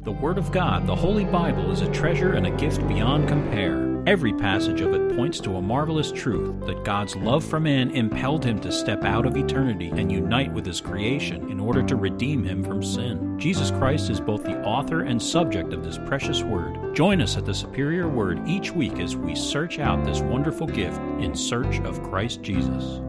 The Word of God, the Holy Bible, is a treasure and a gift beyond compare. Every passage of it points to a marvelous truth that God's love for man impelled him to step out of eternity and unite with his creation in order to redeem him from sin. Jesus Christ is both the author and subject of this precious Word. Join us at the Superior Word each week as we search out this wonderful gift in search of Christ Jesus.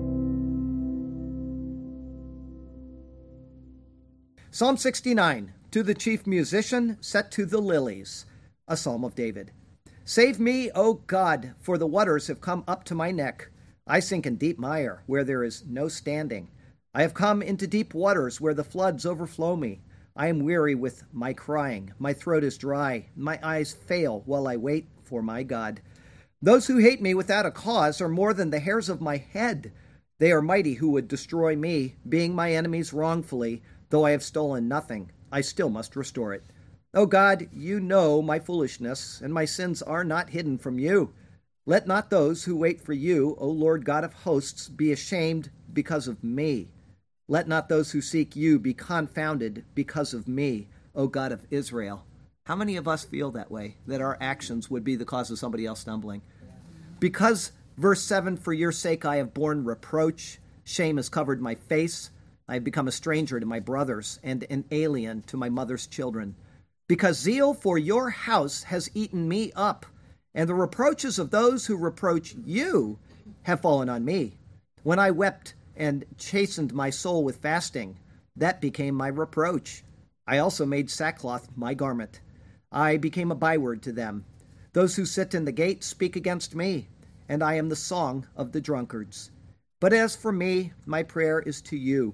Psalm 69, to the chief musician, set to the lilies, a psalm of David. Save me, O God, for the waters have come up to my neck. I sink in deep mire, where there is no standing. I have come into deep waters, where the floods overflow me. I am weary with my crying. My throat is dry. My eyes fail while I wait for my God. Those who hate me without a cause are more than the hairs of my head. They are mighty who would destroy me, being my enemies wrongfully. Though I have stolen nothing, I still must restore it. O God, you know my foolishness, and my sins are not hidden from you. Let not those who wait for you, O Lord God of hosts, be ashamed because of me. Let not those who seek you be confounded because of me, O God of Israel. How many of us feel that way, that our actions would be the cause of somebody else stumbling? Because, verse 7, for your sake I have borne reproach, shame has covered my face. I have become a stranger to my brothers and an alien to my mother's children. Because zeal for your house has eaten me up, and the reproaches of those who reproach you have fallen on me. When I wept and chastened my soul with fasting, that became my reproach. I also made sackcloth my garment. I became a byword to them. Those who sit in the gate speak against me, and I am the song of the drunkards. But as for me, my prayer is to you.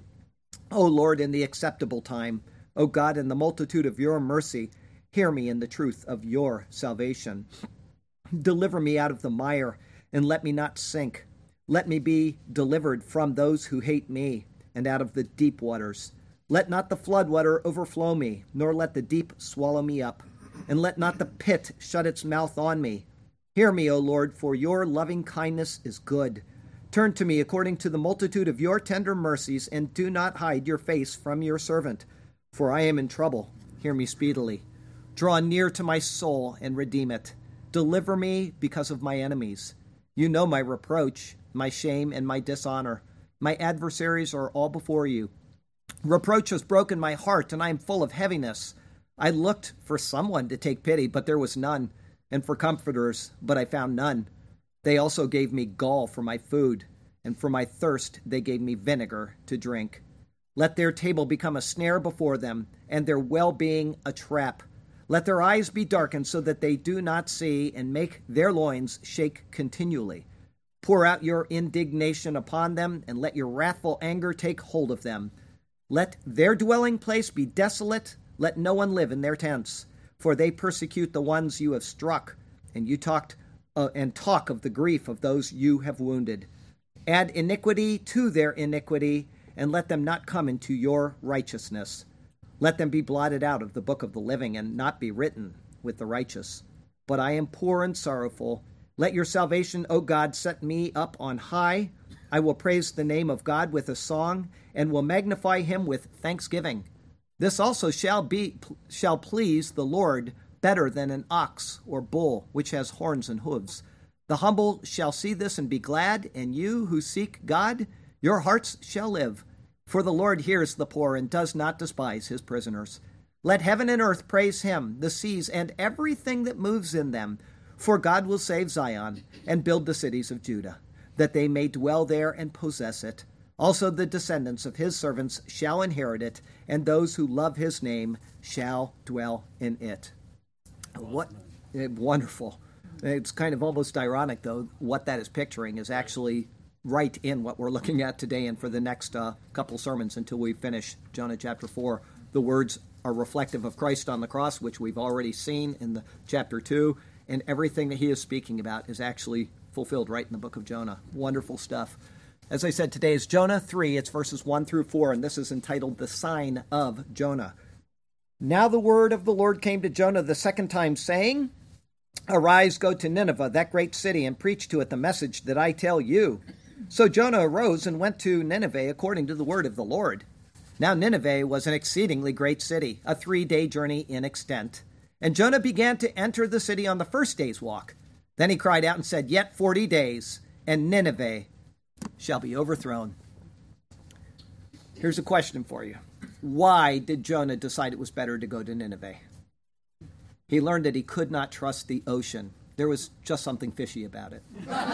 O Lord, in the acceptable time, O God, in the multitude of your mercy, hear me in the truth of your salvation. Deliver me out of the mire, and let me not sink. Let me be delivered from those who hate me, and out of the deep waters. Let not the flood water overflow me, nor let the deep swallow me up, and let not the pit shut its mouth on me. Hear me, O Lord, for your loving kindness is good. Turn to me according to the multitude of your tender mercies, and do not hide your face from your servant. For I am in trouble. Hear me speedily. Draw near to my soul and redeem it. Deliver me because of my enemies. You know my reproach, my shame, and my dishonor. My adversaries are all before you. Reproach has broken my heart, and I am full of heaviness. I looked for someone to take pity, but there was none, and for comforters, but I found none. They also gave me gall for my food, and for my thirst they gave me vinegar to drink. Let their table become a snare before them, and their well-being a trap. Let their eyes be darkened so that they do not see, and make their loins shake continually. Pour out your indignation upon them, and let your wrathful anger take hold of them. Let their dwelling place be desolate. Let no one live in their tents, for they persecute the ones you have struck, and you talk of the grief of those you have wounded. Add iniquity to their iniquity, and let them not come into your righteousness. Let them be blotted out of the book of the living, and not be written with the righteous. But I am poor and sorrowful. Let your salvation, O God, set me up on high. I will praise the name of God with a song, and will magnify him with thanksgiving. This also shall please the Lord, better than an ox or bull, which has horns and hooves. The humble shall see this and be glad, and you who seek God, your hearts shall live. For the Lord hears the poor and does not despise his prisoners. Let heaven and earth praise him, the seas and everything that moves in them. For God will save Zion and build the cities of Judah, that they may dwell there and possess it. Also the descendants of his servants shall inherit it, and those who love his name shall dwell in it. What wonderful. It's kind of almost ironic, though. What that is picturing is actually right in what we're looking at today and for the next couple sermons until we finish Jonah chapter 4. The words are reflective of Christ on the cross, which we've already seen in the chapter 2, and everything that he is speaking about is actually fulfilled right in the book of Jonah. Wonderful stuff. As I said, today is Jonah 3. It's verses 1 through 4, and this is entitled The Sign of Jonah. Now the word of the Lord came to Jonah the second time, saying, Arise, go to Nineveh, that great city, and preach to it the message that I tell you. So Jonah arose and went to Nineveh according to the word of the Lord. Now Nineveh was an exceedingly great city, a 3-day journey in extent. And Jonah began to enter the city on the first day's walk. Then he cried out and said, "Yet 40 days, and Nineveh shall be overthrown." Here's a question for you. Why did Jonah decide it was better to go to Nineveh? He learned that he could not trust the ocean. There was just something fishy about it.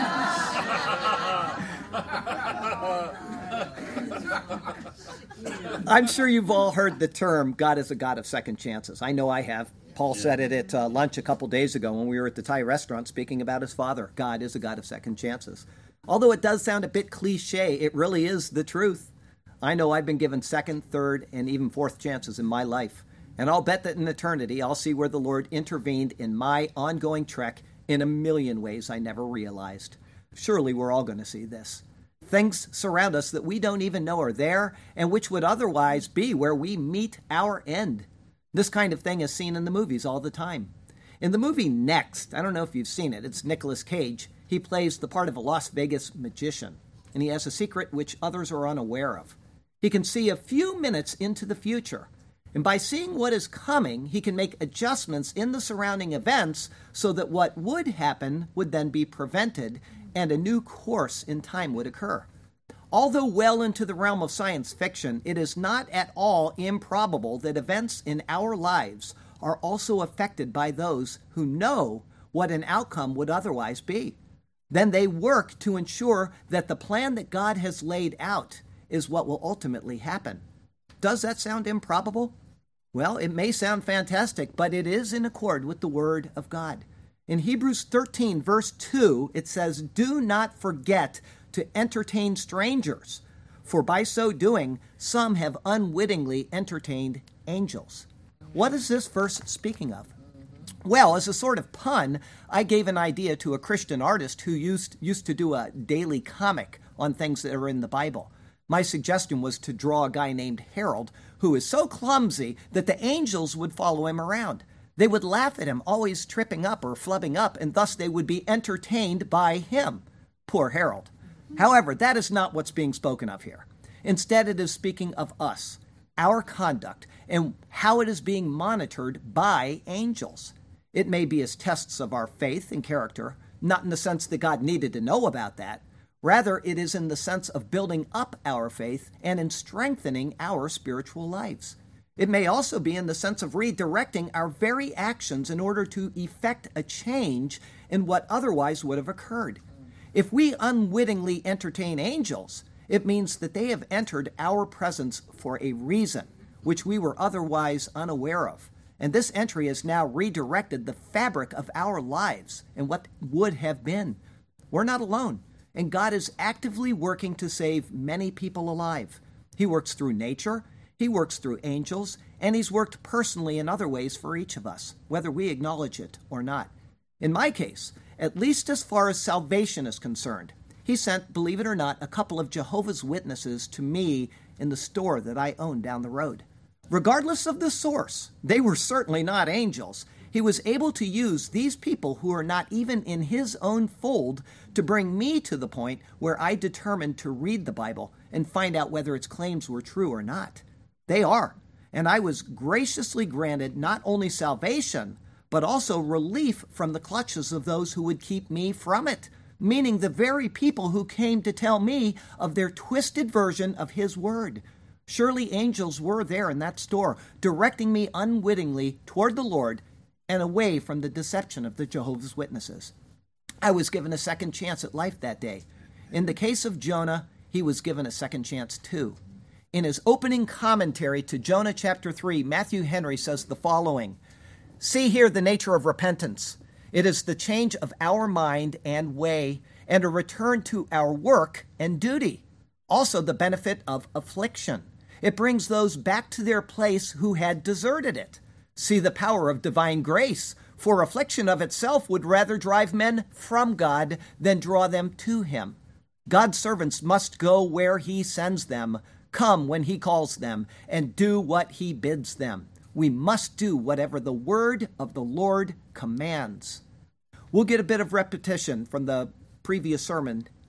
I'm sure you've all heard the term, God is a God of second chances. I know I have. Paul said it at lunch a couple days ago when we were at the Thai restaurant speaking about his father. God is a God of second chances. Although it does sound a bit cliche, it really is the truth. I know I've been given second, third, and even fourth chances in my life. And I'll bet that in eternity, I'll see where the Lord intervened in my ongoing trek in a million ways I never realized. Surely we're all going to see this. Things surround us that we don't even know are there and which would otherwise be where we meet our end. This kind of thing is seen in the movies all the time. In the movie Next, I don't know if you've seen it, it's Nicolas Cage. He plays the part of a Las Vegas magician, and he has a secret which others are unaware of. He can see a few minutes into the future, and by seeing what is coming, he can make adjustments in the surrounding events so that what would happen would then be prevented and a new course in time would occur. Although well into the realm of science fiction, it is not at all improbable that events in our lives are also affected by those who know what an outcome would otherwise be. Then they work to ensure that the plan that God has laid out is what will ultimately happen. Does that sound improbable? Well, it may sound fantastic, but it is in accord with the Word of God. In Hebrews 13, verse 2, it says, "Do not forget to entertain strangers, for by so doing, some have unwittingly entertained angels." What is this verse speaking of? Well, as a sort of pun, I gave an idea to a Christian artist who used to do a daily comic on things that are in the Bible. My suggestion was to draw a guy named Harold, who is so clumsy that the angels would follow him around. They would laugh at him, always tripping up or flubbing up, and thus they would be entertained by him. Poor Harold. However, that is not what's being spoken of here. Instead, it is speaking of us, our conduct, and how it is being monitored by angels. It may be as tests of our faith and character, not in the sense that God needed to know about that. Rather, it is in the sense of building up our faith and in strengthening our spiritual lives. It may also be in the sense of redirecting our very actions in order to effect a change in what otherwise would have occurred. If we unwittingly entertain angels, it means that they have entered our presence for a reason, which we were otherwise unaware of. And this entry has now redirected the fabric of our lives and what would have been. We're not alone, and God is actively working to save many people alive. He works through nature, He works through angels, and He's worked personally in other ways for each of us, whether we acknowledge it or not. In my case, at least as far as salvation is concerned, He sent, believe it or not, a couple of Jehovah's Witnesses to me in the store that I owned down the road. Regardless of the source, they were certainly not angels. He was able to use these people who are not even in His own fold to bring me to the point where I determined to read the Bible and find out whether its claims were true or not. They are. And I was graciously granted not only salvation, but also relief from the clutches of those who would keep me from it, meaning the very people who came to tell me of their twisted version of His word. Surely angels were there in that store, directing me unwittingly toward the Lord and away from the deception of the Jehovah's Witnesses. I was given a second chance at life that day. In the case of Jonah, he was given a second chance too. In his opening commentary to Jonah chapter 3, Matthew Henry says the following: "See here the nature of repentance. It is the change of our mind and way, and a return to our work and duty. Also the benefit of affliction. It brings those back to their place who had deserted it. See the power of divine grace, for affliction of itself would rather drive men from God than draw them to Him. God's servants must go where He sends them, come when He calls them, and do what He bids them. We must do whatever the word of the Lord commands." We'll get a bit of repetition from the previous sermon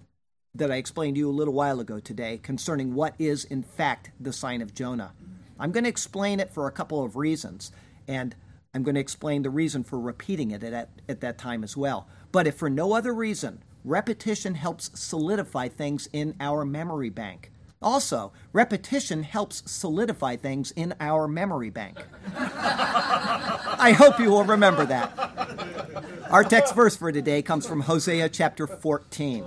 that I explained to you a little while ago today concerning what is, in fact, the sign of Jonah. I'm going to explain it for a couple of reasons, and I'm going to explain the reason for repeating it at that time as well. But if for no other reason, repetition helps solidify things in our memory bank. Also, repetition helps solidify things in our memory bank. I hope you will remember that. Our text verse for today comes from Hosea chapter 14.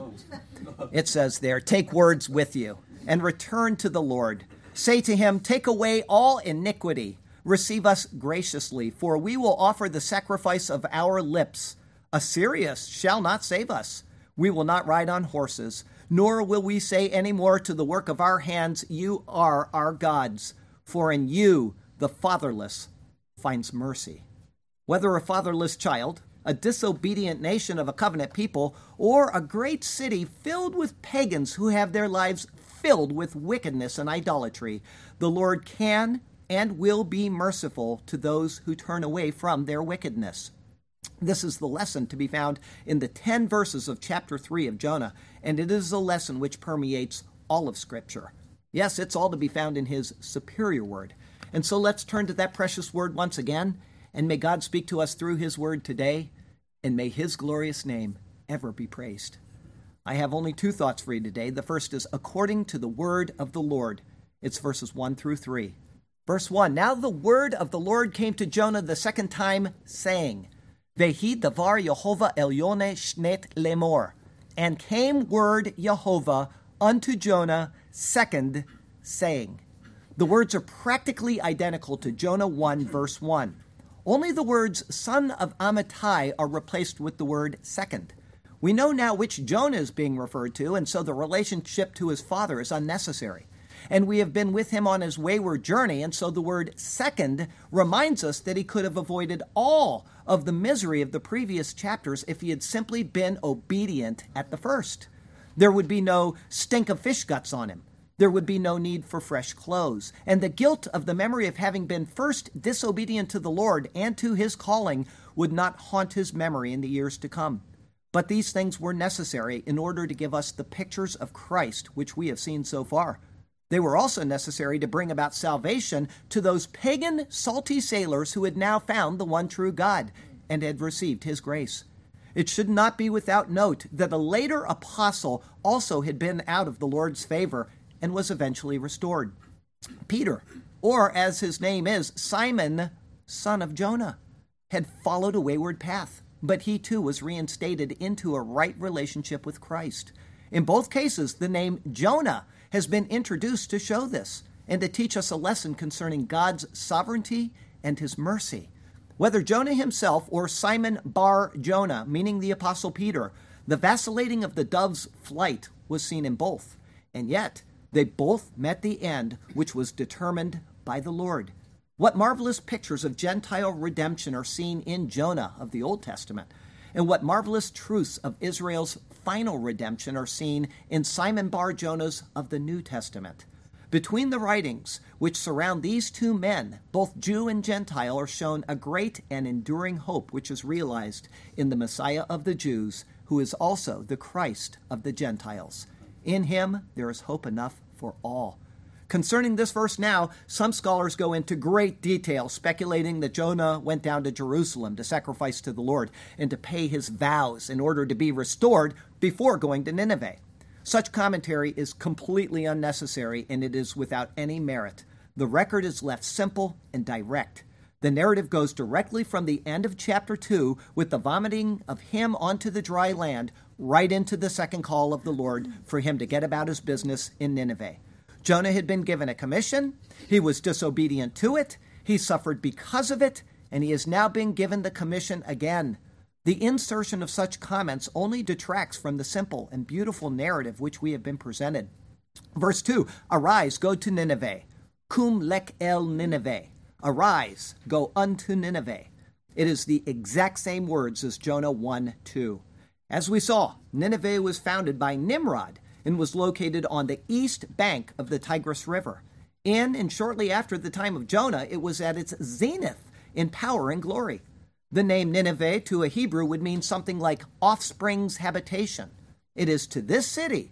It says there, "Take words with you and return to the Lord. Say to him, take away all iniquity. Receive us graciously, for we will offer the sacrifice of our lips. Assyria shall not save us. We will not ride on horses, nor will we say any more to the work of our hands, you are our gods. For in you the fatherless finds mercy." Whether a fatherless child, a disobedient nation of a covenant people, or a great city filled with pagans who have their lives filled with wickedness and idolatry, the Lord can and will be merciful to those who turn away from their wickedness. This is the lesson to be found in the 10 verses of chapter 3 of Jonah, and it is a lesson which permeates all of Scripture. Yes, it's all to be found in his superior word. And so let's turn to that precious word once again, and may God speak to us through his word today, and may his glorious name ever be praised. I have only 2 thoughts for you today. The first is according to the word of the Lord. It's verses 1 through 3. Verse 1, "Now the word of the Lord came to Jonah the second time, saying, Vehi davar Yehovah Elyone shnet lemor. And came word Yehovah unto Jonah second, saying." The words are practically identical to Jonah 1, verse 1. Only the words son of Amittai are replaced with the word second. We know now which Jonah is being referred to, and so the relationship to his father is unnecessary. And we have been with him on his wayward journey, and so the word second reminds us that he could have avoided all of the misery of the previous chapters if he had simply been obedient at the first. There would be no stink of fish guts on him. There would be no need for fresh clothes. And the guilt of the memory of having been first disobedient to the Lord and to his calling would not haunt his memory in the years to come. But these things were necessary in order to give us the pictures of Christ, which we have seen so far. They were also necessary to bring about salvation to those pagan, salty sailors who had now found the one true God and had received his grace. It should not be without note that a later apostle also had been out of the Lord's favor and was eventually restored. Peter, or as his name is, Simon, son of Jonah, had followed a wayward path, but he too was reinstated into a right relationship with Christ. In both cases, the name Jonah has been introduced to show this and to teach us a lesson concerning God's sovereignty and his mercy. Whether Jonah himself or Simon bar Jonah, meaning the Apostle Peter, the vacillating of the dove's flight was seen in both. And yet, they both met the end which was determined by the Lord. What marvelous pictures of Gentile redemption are seen in Jonah of the Old Testament, and what marvelous truths of Israel's final redemption are seen in Simon bar Jonah's of the New Testament. Between the writings which surround these two men, both Jew and Gentile, are shown a great and enduring hope which is realized in the Messiah of the Jews, who is also the Christ of the Gentiles. In him there is hope enough for all. Concerning this verse now, some scholars go into great detail, speculating that Jonah went down to Jerusalem to sacrifice to the Lord and to pay his vows in order to be restored before going to Nineveh. Such commentary is completely unnecessary, and it is without any merit. The record is left simple and direct. The narrative goes directly from the end of chapter 2, with the vomiting of him onto the dry land, right into the second call of the Lord for him to get about his business in Nineveh. Jonah had been given a commission, he was disobedient to it, he suffered because of it, and he is now being given the commission again. The insertion of such comments only detracts from the simple and beautiful narrative which we have been presented. Verse 2, "Arise, go to Nineveh. Kum lek el Nineveh. Arise, go unto Nineveh." It is the exact same words as Jonah 1:2. As we saw, Nineveh was founded by Nimrod and was located on the east bank of the Tigris River. In and shortly after the time of Jonah, it was at its zenith in power and glory. The name Nineveh to a Hebrew would mean something like offspring's habitation. It is to this city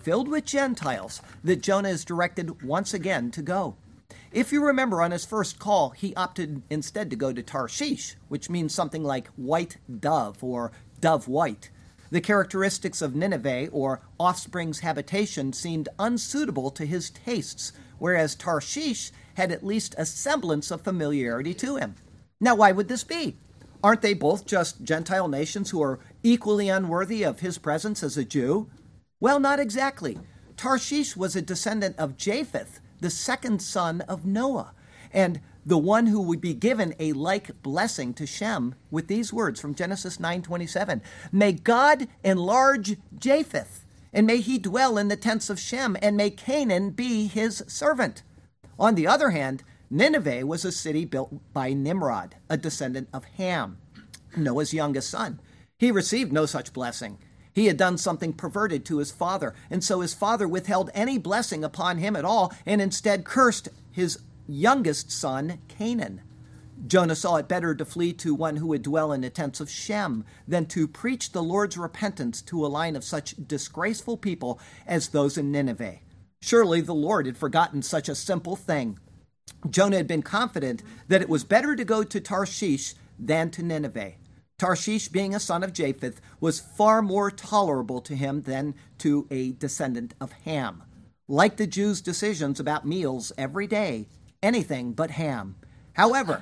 filled with Gentiles that Jonah is directed once again to go. If you remember, on his first call, he opted instead to go to Tarshish, which means something like white dove or dove white. The characteristics of Nineveh, or offspring's habitation, seemed unsuitable to his tastes, whereas Tarshish had at least a semblance of familiarity to him. Now, why would this be? Aren't they both just Gentile nations who are equally unworthy of his presence as a Jew? Well, not exactly. Tarshish was a descendant of Japheth, the second son of Noah, and the one who would be given a like blessing to Shem with these words from Genesis 9:27. May God enlarge Japheth, and may he dwell in the tents of Shem, and may Canaan be his servant. On the other hand, Nineveh was a city built by Nimrod, a descendant of Ham, Noah's youngest son. He received no such blessing. He had done something perverted to his father, and so his father withheld any blessing upon him at all, and instead cursed his youngest son, Canaan. Jonah saw it better to flee to one who would dwell in the tents of Shem than to preach the Lord's repentance to a line of such disgraceful people as those in Nineveh. Surely the Lord had forgotten such a simple thing. Jonah had been confident that it was better to go to Tarshish than to Nineveh. Tarshish, being a son of Japheth, was far more tolerable to him than to a descendant of Ham. Like the Jews' decisions about meals every day, anything but ham. However,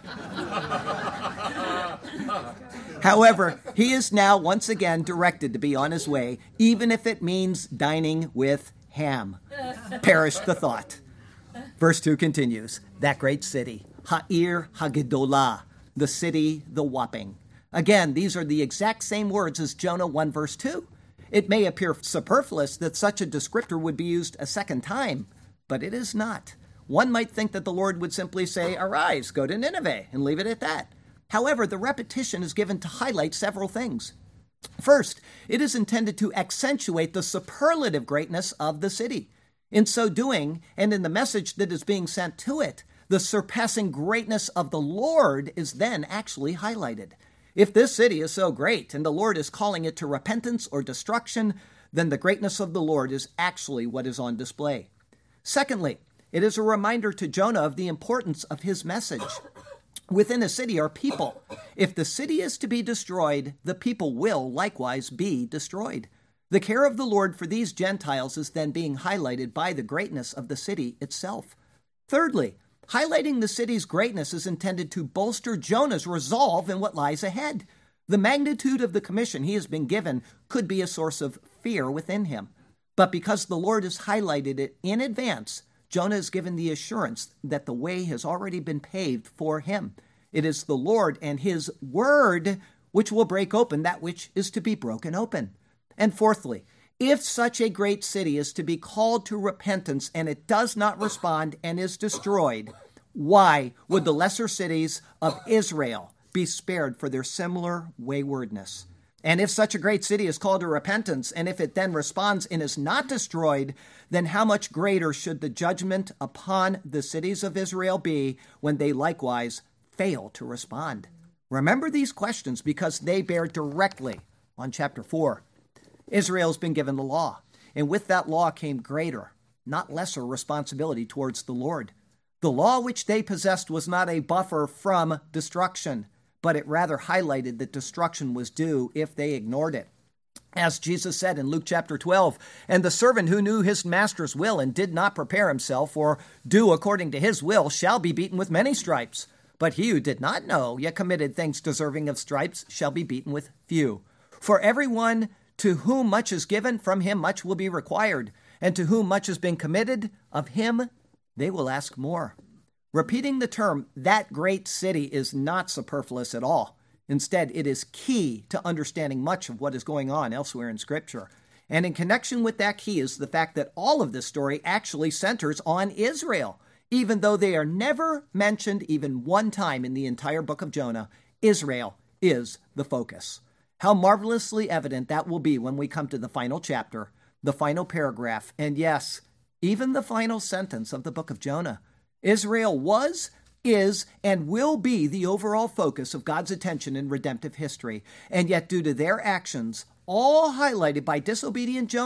he is now once again directed to be on his way, even if it means dining with Ham. Perish the thought. Verse 2 continues, that great city, Ha'ir Hagedolah, the city, the whopping. Again, these are the exact same words as Jonah 1 verse 2. It may appear superfluous that such a descriptor would be used a second time, but it is not. One might think that the Lord would simply say, arise, go to Nineveh, and leave it at that. However, the repetition is given to highlight several things. First, it is intended to accentuate the superlative greatness of the city. In so doing, and in the message that is being sent to it, the surpassing greatness of the Lord is then actually highlighted. If this city is so great and the Lord is calling it to repentance or destruction, then the greatness of the Lord is actually what is on display. Secondly, it is a reminder to Jonah of the importance of his message. Within a city are people. If the city is to be destroyed, the people will likewise be destroyed. The care of the Lord for these Gentiles is then being highlighted by the greatness of the city itself. Thirdly, highlighting the city's greatness is intended to bolster Jonah's resolve in what lies ahead. The magnitude of the commission he has been given could be a source of fear within him. But because the Lord has highlighted it in advance, Jonah is given the assurance that the way has already been paved for him. It is the Lord and his word which will break open that which is to be broken open. And fourthly, if such a great city is to be called to repentance and it does not respond and is destroyed, why would the lesser cities of Israel be spared for their similar waywardness? And if such a great city is called to repentance, and if it then responds and is not destroyed, then how much greater should the judgment upon the cities of Israel be when they likewise fail to respond? Remember these questions because they bear directly on chapter 4. Israel's been given the law, and with that law came greater, not lesser responsibility towards the Lord. The law which they possessed was not a buffer from destruction, but it rather highlighted that destruction was due if they ignored it. As Jesus said in Luke chapter 12, and the servant who knew his master's will and did not prepare himself or do according to his will shall be beaten with many stripes. But he who did not know, yet committed things deserving of stripes, shall be beaten with few. For everyone to whom much is given, from him much will be required. And to whom much has been committed, of him they will ask more. Repeating the term, that great city, is not superfluous at all. Instead, it is key to understanding much of what is going on elsewhere in Scripture. And in connection with that key is the fact that all of this story actually centers on Israel. Even though they are never mentioned even one time in the entire book of Jonah, Israel is the focus. How marvelously evident that will be when we come to the final chapter, the final paragraph, and yes, even the final sentence of the book of Jonah. Israel was, is, and will be the overall focus of God's attention in redemptive history. And yet, due to their actions, all highlighted by disobedient Jonah,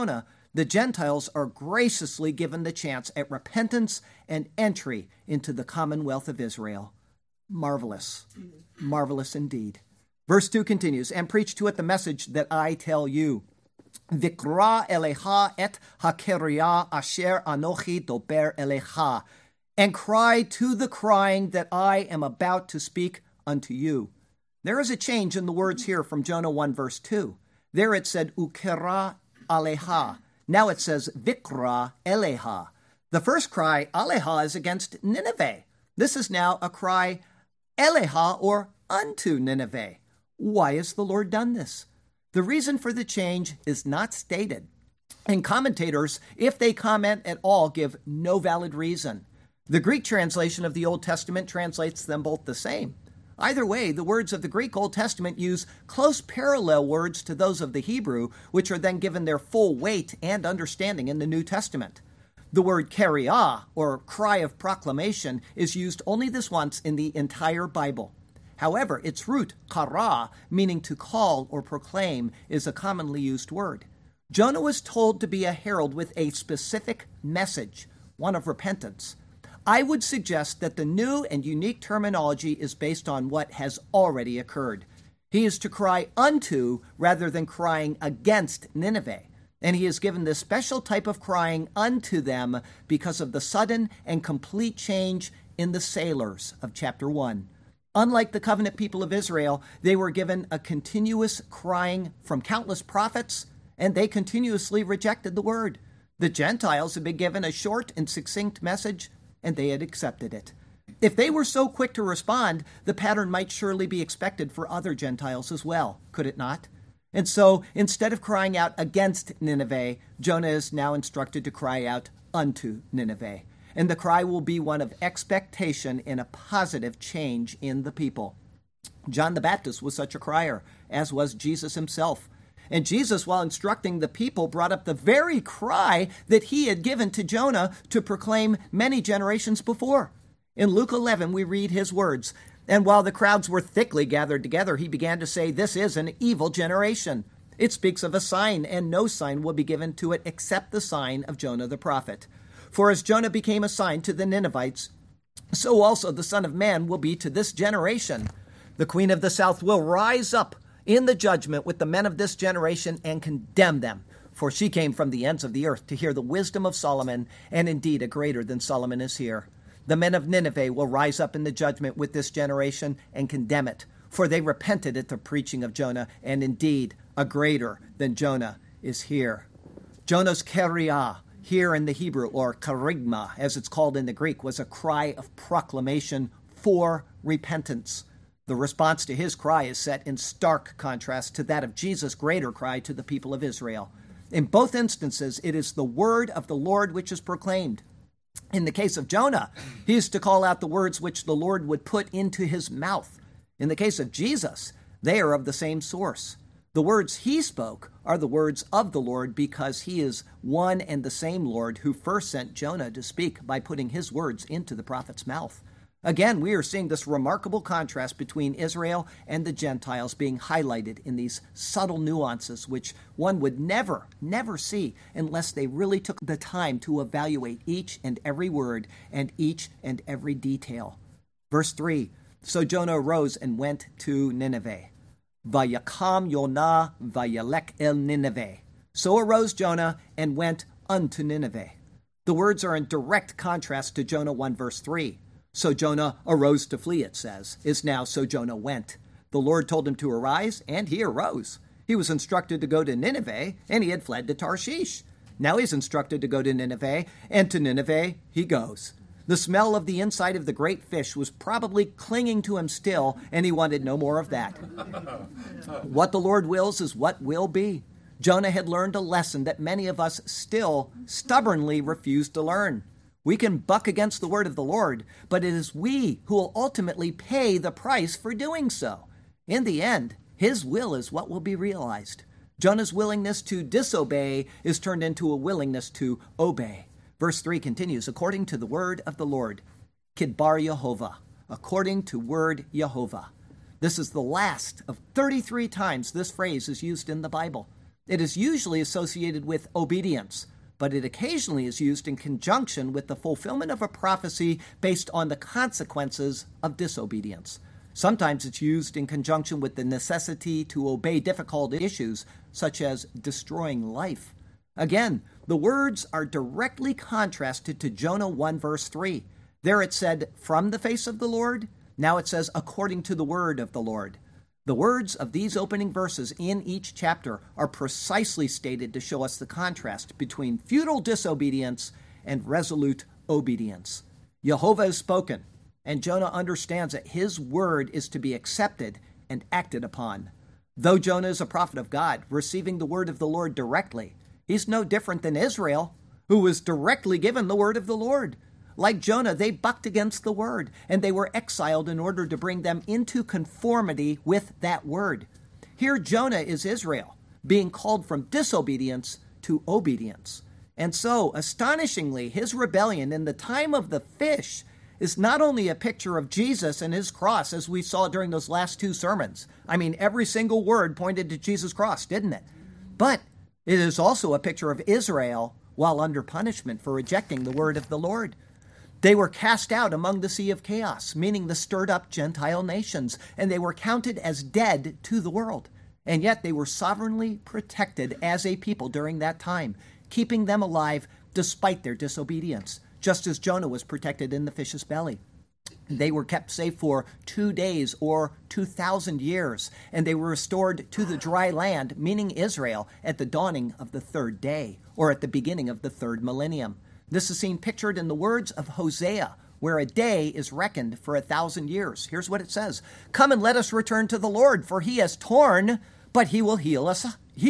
the Gentiles are graciously given the chance at repentance and entry into the commonwealth of Israel. Marvelous. Marvelous indeed. Verse 2 continues, and preach to it the message that I tell you. Vikra elecha et hakeria asher anochi dober elecha, and cry to the crying that I am about to speak unto you. There is a change in the words here from Jonah 1 verse 2. There it said ukera aleha. Now it says vikra eleha. The first cry, aleha, is against Nineveh. This is now a cry, eleha, or unto Nineveh. Why has the Lord done this? The reason for the change is not stated, and commentators, if they comment at all, give no valid reason. The Greek translation of the Old Testament translates them both the same. Either way, the words of the Greek Old Testament use close parallel words to those of the Hebrew, which are then given their full weight and understanding in the New Testament. The word keriah, or cry of proclamation, is used only this once in the entire Bible. However, its root, kara, meaning to call or proclaim, is a commonly used word. Jonah was told to be a herald with a specific message, one of repentance. I would suggest that the new and unique terminology is based on what has already occurred. He is to cry unto rather than crying against Nineveh. And he is given this special type of crying unto them because of the sudden and complete change in the sailors of chapter 1. Unlike the covenant people of Israel, they were given a continuous crying from countless prophets, and they continuously rejected the word. The Gentiles had been given a short and succinct message, and they had accepted it. If they were so quick to respond, the pattern might surely be expected for other Gentiles as well, could it not? And so, instead of crying out against Nineveh, Jonah is now instructed to cry out unto Nineveh. And the cry will be one of expectation and a positive change in the people. John the Baptist was such a crier, as was Jesus himself. And Jesus, while instructing the people, brought up the very cry that he had given to Jonah to proclaim many generations before. In Luke 11, we read his words, and while the crowds were thickly gathered together, he began to say, this is an evil generation. It speaks of a sign, and no sign will be given to it except the sign of Jonah the prophet. For as Jonah became a sign to the Ninevites, so also the Son of Man will be to this generation. The Queen of the South will rise up in the judgment with the men of this generation and condemn them. For she came from the ends of the earth to hear the wisdom of Solomon, and indeed a greater than Solomon is here. The men of Nineveh will rise up in the judgment with this generation and condemn it, for they repented at the preaching of Jonah, and indeed a greater than Jonah is here. Jonah's keriah, here in the Hebrew, or kerygma, as it's called in the Greek, was a cry of proclamation for repentance. The response to his cry is set in stark contrast to that of Jesus' greater cry to the people of Israel. In both instances, it is the word of the Lord which is proclaimed. In the case of Jonah, he is to call out the words which the Lord would put into his mouth. In the case of Jesus, they are of the same source. The words he spoke are the words of the Lord because he is one and the same Lord who first sent Jonah to speak by putting his words into the prophet's mouth. Again, we are seeing this remarkable contrast between Israel and the Gentiles being highlighted in these subtle nuances which one would never see unless they really took the time to evaluate each and every word and each and every detail. Verse 3, so Jonah arose and went to Nineveh. Vayakam Yonah vayalek el Nineveh. So arose Jonah and went unto Nineveh. The words are in direct contrast to Jonah 1 verse 3. So Jonah arose to flee, it says, is now so Jonah went. The Lord told him to arise, and he arose. He was instructed to go to Nineveh, and he had fled to Tarshish. Now he's instructed to go to Nineveh, and to Nineveh he goes. The smell of the inside of the great fish was probably clinging to him still, and he wanted no more of that. What the Lord wills is what will be. Jonah had learned a lesson that many of us still stubbornly refuse to learn. We can buck against the word of the Lord, but it is we who will ultimately pay the price for doing so. In the end, his will is what will be realized. Jonah's willingness to disobey is turned into a willingness to obey. Verse 3 continues, according to the word of the Lord, Kidbar Yehovah, according to word Yehovah. This is the last of 33 times this phrase is used in the Bible. It is usually associated with obedience, but it occasionally is used in conjunction with the fulfillment of a prophecy based on the consequences of disobedience. Sometimes it's used in conjunction with the necessity to obey difficult issues, such as destroying life. Again, the words are directly contrasted to Jonah 1 verse 3. There it said, "From the face of the Lord." Now it says, "according to the word of the Lord." The words of these opening verses in each chapter are precisely stated to show us the contrast between futile disobedience and resolute obedience. Jehovah has spoken, and Jonah understands that his word is to be accepted and acted upon. Though Jonah is a prophet of God, receiving the word of the Lord directly, he's no different than Israel, who was directly given the word of the Lord. Like Jonah, they bucked against the word, and they were exiled in order to bring them into conformity with that word. Here, Jonah is Israel, being called from disobedience to obedience. And so, astonishingly, his rebellion in the time of the fish is not only a picture of Jesus and his cross, as we saw during those last two sermons. I mean, every single word pointed to Jesus' cross, didn't it? But it is also a picture of Israel while under punishment for rejecting the word of the Lord. They were cast out among the sea of chaos, meaning the stirred up Gentile nations, and they were counted as dead to the world. And yet they were sovereignly protected as a people during that time, keeping them alive despite their disobedience, just as Jonah was protected in the fish's belly. They were kept safe for 2 days or 2,000 years, and they were restored to the dry land, meaning Israel, at the dawning of the third day, or at the beginning of the third millennium. This is seen pictured in the words of Hosea, where a day is reckoned for 1,000 years. Here's what it says: "Come and let us return to the Lord, for he has torn, but he will heal us.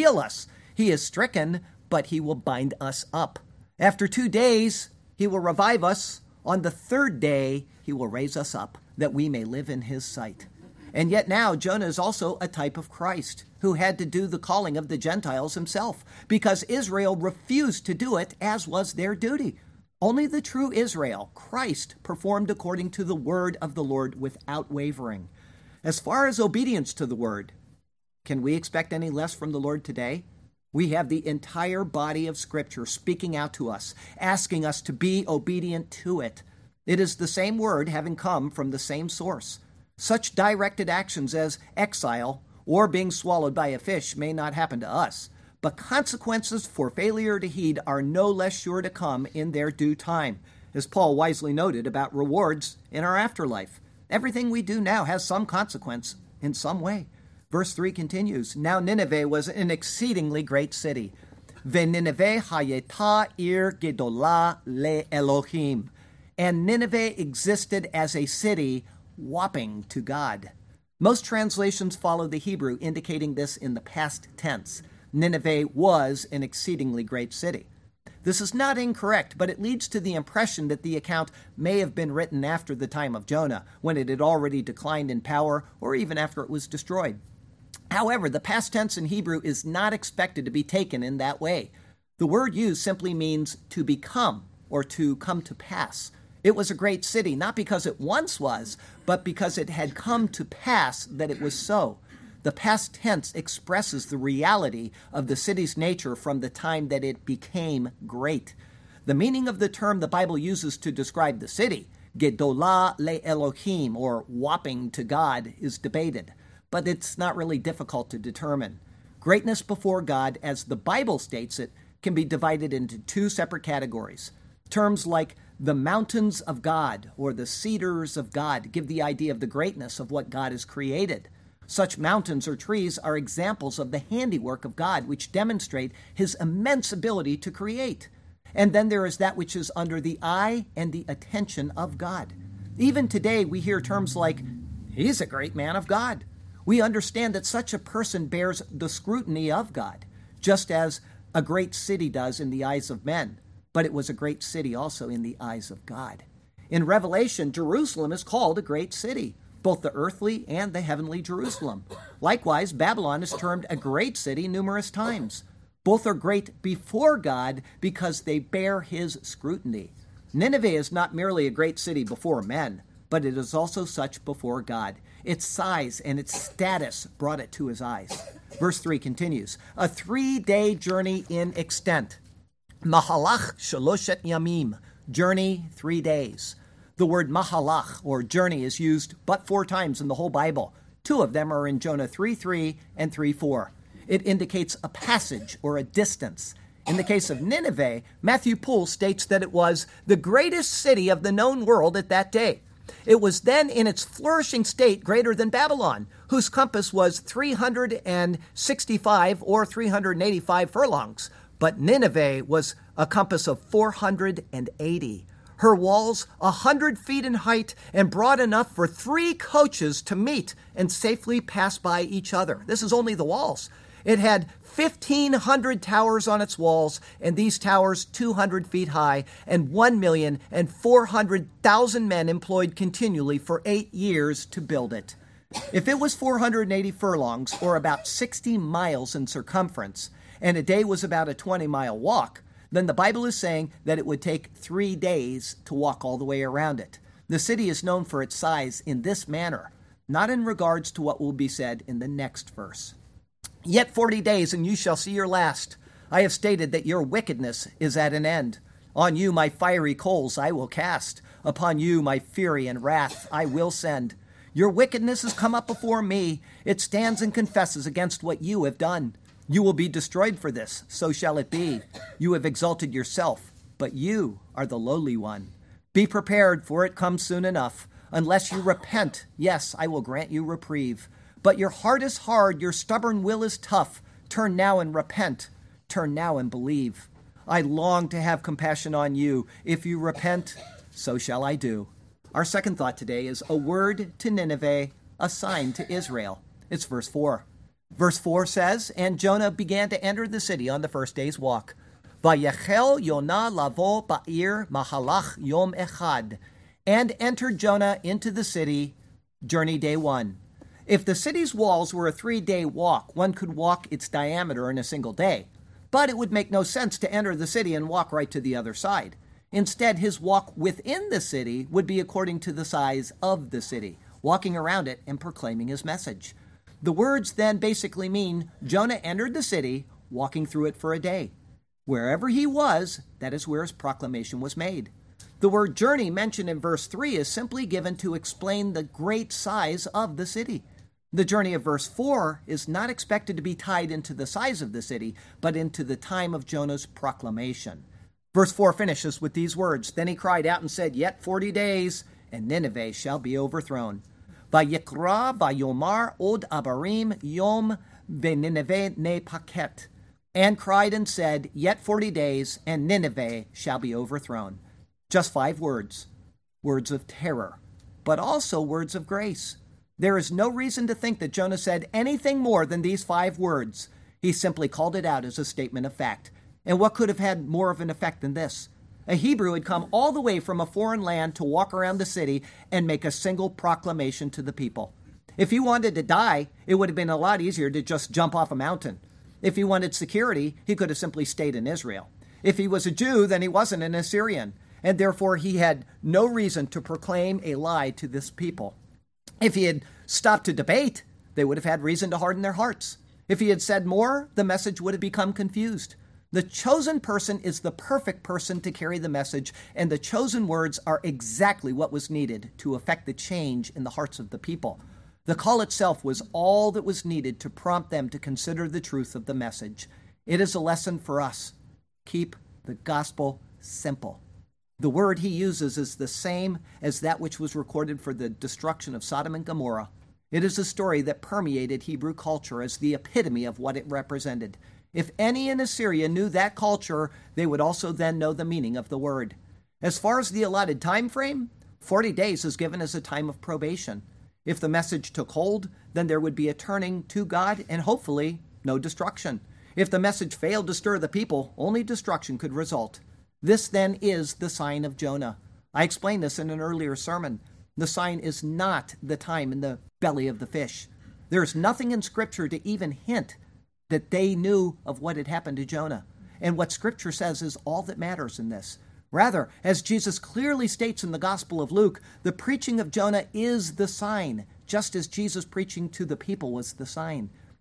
He is stricken, but he will bind us up. After 2 days, he will revive us. On the third day, he will raise us up, that we may live in his sight." And yet now Jonah is also a type of Christ, who had to do the calling of the Gentiles himself, because Israel refused to do it, as was their duty. Only the true Israel, Christ, performed according to the word of the Lord without wavering. As far as obedience to the word, can we expect any less from the Lord today? We have the entire body of Scripture speaking out to us, asking us to be obedient to it. It is the same word having come from the same source. Such directed actions as exile or being swallowed by a fish may not happen to us, but consequences for failure to heed are no less sure to come in their due time, as Paul wisely noted about rewards in our afterlife. Everything we do now has some consequence in some way. Verse 3 continues, "Now Nineveh was an exceedingly great city. Venineveh hayeta ir gedolah le Elohim. And Nineveh existed as a city whopping to God." Most translations follow the Hebrew, indicating this in the past tense. Nineveh was an exceedingly great city. This is not incorrect, but it leads to the impression that the account may have been written after the time of Jonah, when it had already declined in power, or even after it was destroyed. However, the past tense in Hebrew is not expected to be taken in that way. The word used simply means to become or to come to pass. It was a great city, not because it once was, but because it had come to pass that it was so. The past tense expresses the reality of the city's nature from the time that it became great. The meaning of the term the Bible uses to describe the city, Gedolah le Elohim, or whopping to God, is debated, but it's not really difficult to determine. Greatness before God, as the Bible states it, can be divided into two separate categories. Terms like the mountains of God or the cedars of God give the idea of the greatness of what God has created. Such mountains or trees are examples of the handiwork of God, which demonstrate his immense ability to create. And then there is that which is under the eye and the attention of God. Even today, we hear terms like, "He's a great man of God." We understand that such a person bears the scrutiny of God, just as a great city does in the eyes of men. But it was a great city also in the eyes of God. In Revelation, Jerusalem is called a great city, both the earthly and the heavenly Jerusalem. Likewise, Babylon is termed a great city numerous times. Both are great before God because they bear his scrutiny. Nineveh is not merely a great city before men, but it is also such before God. Its size and its status brought it to his eyes. Verse 3 continues, a 3-day journey in extent. Mahalach shaloshet yamim, journey 3 days. The word mahalach, or journey, is used but 4 times in the whole Bible. 2 of them are in Jonah 3:3 and 3:4. It indicates a passage or a distance. In the case of Nineveh, Matthew Poole states that it was the greatest city of the known world at that day. It was then in its flourishing state greater than Babylon, whose compass was 365 or 385 furlongs. But Nineveh was a compass of 480. Her walls 100 feet in height and broad enough for 3 coaches to meet and safely pass by each other. This is only the walls. It had 1,500 towers on its walls, and these towers 200 feet high, and 1,400,000 men employed continually for 8 years to build it. If it was 480 furlongs, or about 60 miles in circumference, and a day was about a 20-mile walk, then the Bible is saying that it would take 3 days to walk all the way around it. The city is known for its size in this manner, not in regards to what will be said in the next verse. Yet 40 days, and you shall see your last. I have stated that your wickedness is at an end. On you my fiery coals I will cast. Upon you my fury and wrath I will send. Your wickedness has come up before me. It stands and confesses against what you have done. You will be destroyed for this, so shall it be. You have exalted yourself, but you are the lowly one. Be prepared, for it comes soon enough. Unless you repent, yes, I will grant you reprieve. But your heart is hard, your stubborn will is tough. Turn now and repent. Turn now and believe. I long to have compassion on you. If you repent, so shall I do. Our second thought today is a word to Nineveh, a sign to Israel. It's verse 4. Verse 4 says, and Jonah began to enter the city on the first day's walk. Vayechel Yonah lavo ba'ir mahalach yom echad. And entered Jonah into the city, journey day 1. If the city's walls were a 3-day walk, one could walk its diameter in a single day. But it would make no sense to enter the city and walk right to the other side. Instead, his walk within the city would be according to the size of the city, walking around it and proclaiming his message. The words then basically mean Jonah entered the city, walking through it for a day. Wherever he was, that is where his proclamation was made. The word journey mentioned in verse 3 is simply given to explain the great size of the city. The journey of verse 4 is not expected to be tied into the size of the city, but into the time of Jonah's proclamation. Verse 4 finishes with these words, then he cried out and said, yet 40 days, and Nineveh shall be overthrown. Vayikra vayomar od abarim yom veNineveh ne paket. And cried and said, yet 40 days, and Nineveh shall be overthrown. Just 5 words. Words of terror, but also words of grace. There is no reason to think that Jonah said anything more than these 5 words. He simply called it out as a statement of fact. And what could have had more of an effect than this? A Hebrew had come all the way from a foreign land to walk around the city and make a single proclamation to the people. If he wanted to die, it would have been a lot easier to just jump off a mountain. If he wanted security, he could have simply stayed in Israel. If he was a Jew, then he wasn't an Assyrian, and therefore he had no reason to proclaim a lie to this people. If he had stopped to debate, they would have had reason to harden their hearts. If he had said more, the message would have become confused. The chosen person is the perfect person to carry the message, and the chosen words are exactly what was needed to effect the change in the hearts of the people. The call itself was all that was needed to prompt them to consider the truth of the message. It is a lesson for us. Keep the gospel simple. The word he uses is the same as that which was recorded for the destruction of Sodom and Gomorrah. It is a story that permeated Hebrew culture as the epitome of what it represented. If any in Assyria knew that culture, they would also then know the meaning of the word. As far as the allotted time frame, 40 days is given as a time of probation. If the message took hold, then there would be a turning to God and hopefully no destruction. If the message failed to stir the people, only destruction could result. This then is the sign of Jonah. I explained this in an earlier sermon. The sign is not the time in the belly of the fish. There is nothing in Scripture to even hint that they knew of what had happened to Jonah. And what Scripture says is all that matters in this. Rather, as Jesus clearly states in the Gospel of Luke, the preaching of Jonah is the sign, just as Jesus' preaching to the people was the sign.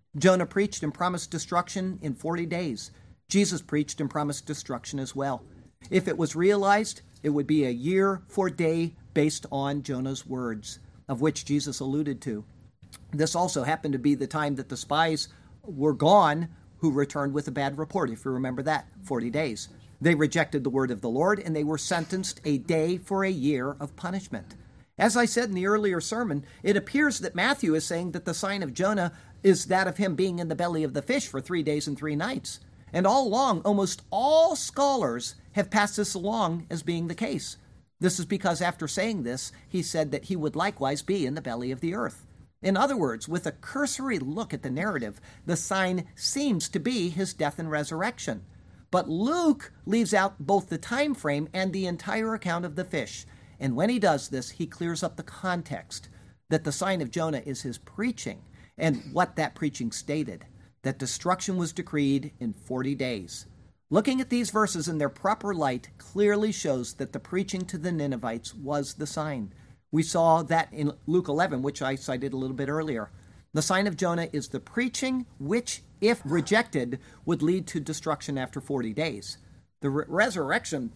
Jonah preached and promised destruction in 40 days. Jesus preached and promised destruction as well. If it was realized, it would be a year for day based on Jonah's words, of which Jesus alluded to. This also happened to be the time that the spies were gone who returned with a bad report, if you remember that, 40 days. They rejected the word of the Lord, and they were sentenced a day for a year of punishment. As I said in the earlier sermon, it appears that Matthew is saying that the sign of Jonah is that of him being in the belly of the fish for 3 days and 3 nights. And all along, almost all scholars have passed this along as being the case. This is because after saying this, he said that he would likewise be in the belly of the earth. In other words, with a cursory look at the narrative, the sign seems to be his death and resurrection. But Luke leaves out both the time frame and the entire account of the fish. And when he does this, he clears up the context, that the sign of Jonah is his preaching, and what that preaching stated, that destruction was decreed in 40 days. Looking at these verses in their proper light clearly shows that the preaching to the Ninevites was the sign. We saw that in Luke 11, which I cited a little bit earlier. The sign of Jonah is the preaching which, if rejected, would lead to destruction after 40 days. The resurrection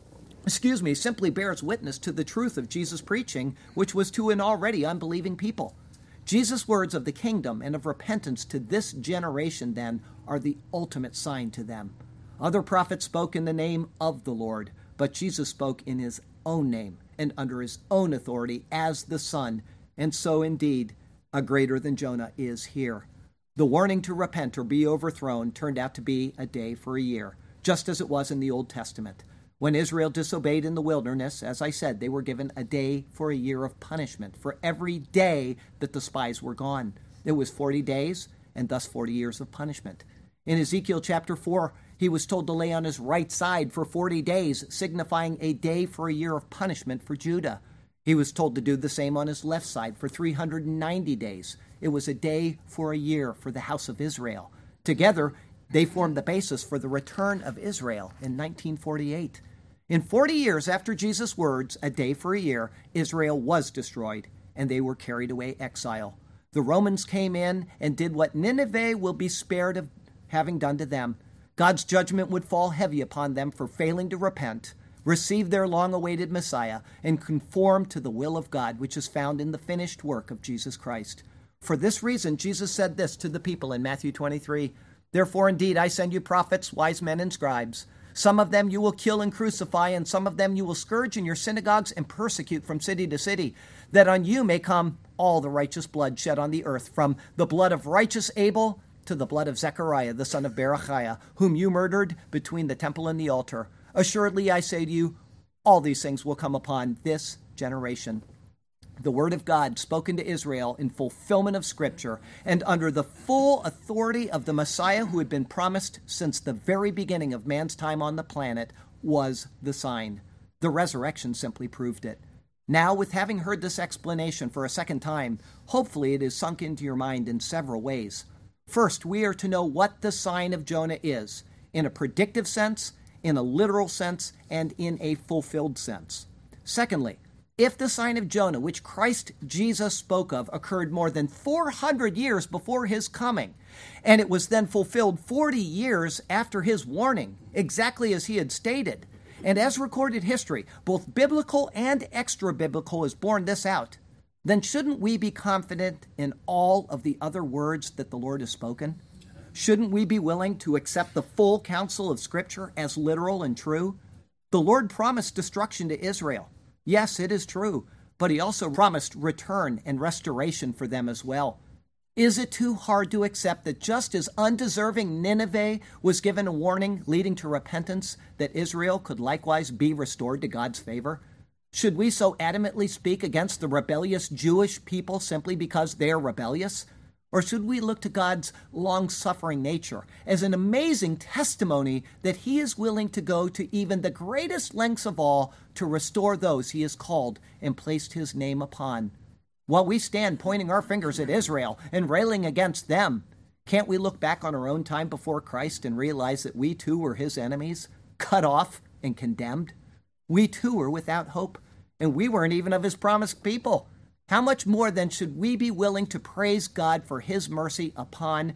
simply bears witness to the truth of Jesus' preaching, which was to an already unbelieving people. Jesus' words of the kingdom and of repentance to this generation, then, are the ultimate sign to them. Other prophets spoke in the name of the Lord, but Jesus spoke in his own name and under his own authority as the Son, and so indeed, a greater than Jonah is here. The warning to repent or be overthrown turned out to be a day for a year, just as it was in the Old Testament. When Israel disobeyed in the wilderness, as I said, they were given a day for a year of punishment for every day that the spies were gone. It was 40 days and thus 40 years of punishment. In Ezekiel chapter 4, he was told to lay on his right side for 40 days, signifying a day for a year of punishment for Judah. He was told to do the same on his left side for 390 days. It was a day for a year for the house of Israel. Together, they formed the basis for the return of Israel in 1948. In 40 years after Jesus' words, a day for a year, Israel was destroyed, and they were carried away exile. The Romans came in and did what Nineveh will be spared of having done to them. God's judgment would fall heavy upon them for failing to repent, receive their long-awaited Messiah, and conform to the will of God, which is found in the finished work of Jesus Christ. For this reason, Jesus said this to the people in Matthew 23, "Therefore, indeed, I send you prophets, wise men, and scribes. Some of them you will kill and crucify, and some of them you will scourge in your synagogues and persecute from city to city, that on you may come all the righteous blood shed on the earth, from the blood of righteous Abel to the blood of Zechariah, the son of Berechiah, whom you murdered between the temple and the altar. Assuredly, I say to you, all these things will come upon this generation." The word of God spoken to Israel in fulfillment of Scripture and under the full authority of the Messiah who had been promised since the very beginning of man's time on the planet was the sign. The resurrection simply proved it. Now, with having heard this explanation for a second time, hopefully it is sunk into your mind in several ways. First, we are to know what the sign of Jonah is, in a predictive sense, in a literal sense, and in a fulfilled sense. Secondly, if the sign of Jonah, which Christ Jesus spoke of, occurred more than 400 years before his coming, and it was then fulfilled 40 years after his warning, exactly as he had stated, and as recorded history, both biblical and extra-biblical, has borne this out, then shouldn't we be confident in all of the other words that the Lord has spoken? Shouldn't we be willing to accept the full counsel of Scripture as literal and true? The Lord promised destruction to Israel. Yes, it is true, but he also promised return and restoration for them as well. Is it too hard to accept that just as undeserving Nineveh was given a warning leading to repentance, that Israel could likewise be restored to God's favor? Should we so adamantly speak against the rebellious Jewish people simply because they are rebellious? Or should we look to God's long-suffering nature as an amazing testimony that he is willing to go to even the greatest lengths of all to restore those he has called and placed his name upon? While we stand pointing our fingers at Israel and railing against them, can't we look back on our own time before Christ and realize that we too were his enemies, cut off and condemned? We too were without hope, and we weren't even of his promised people. How much more then should we be willing to praise God for his mercy upon